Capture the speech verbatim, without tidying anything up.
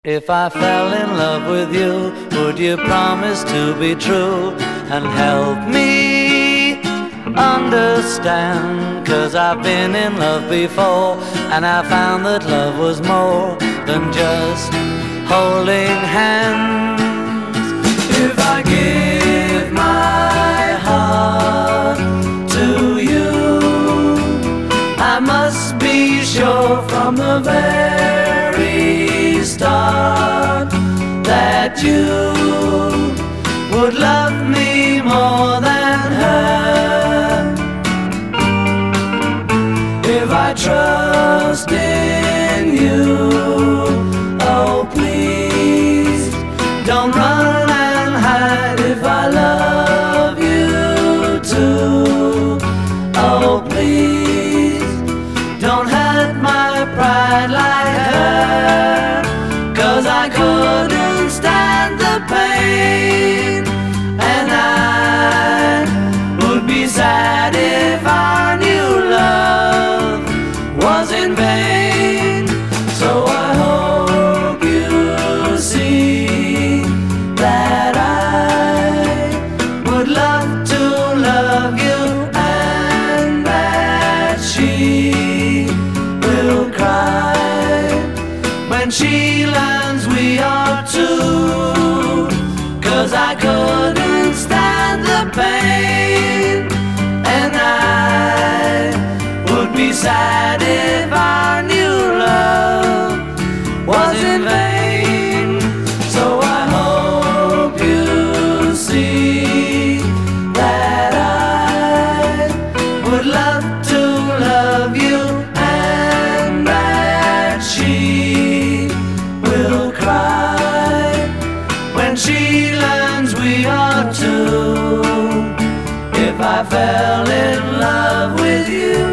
If I fell in love with you, would you promise to be true and help me understand? 'Cause I've been in love before, and I found that love was more than just holding hands. If I give my heart to you, I must be sure from the very start that you would love me more than her. If I trust in you, oh please don't run and hide. If I love you too, oh please don't hurt my pride like her. 'Cause I couldn't stand the pain, and I would be sad if I knew love was in vain. So I hope you see that I would love to love you, and that she will cry when she learns we are two. 'Cause I couldn't stand the pain, and I would be sad if I knew love was in vain. So I hope you see that I would love to love you, and that she will cry when she learns we are two. If I fell in love with you,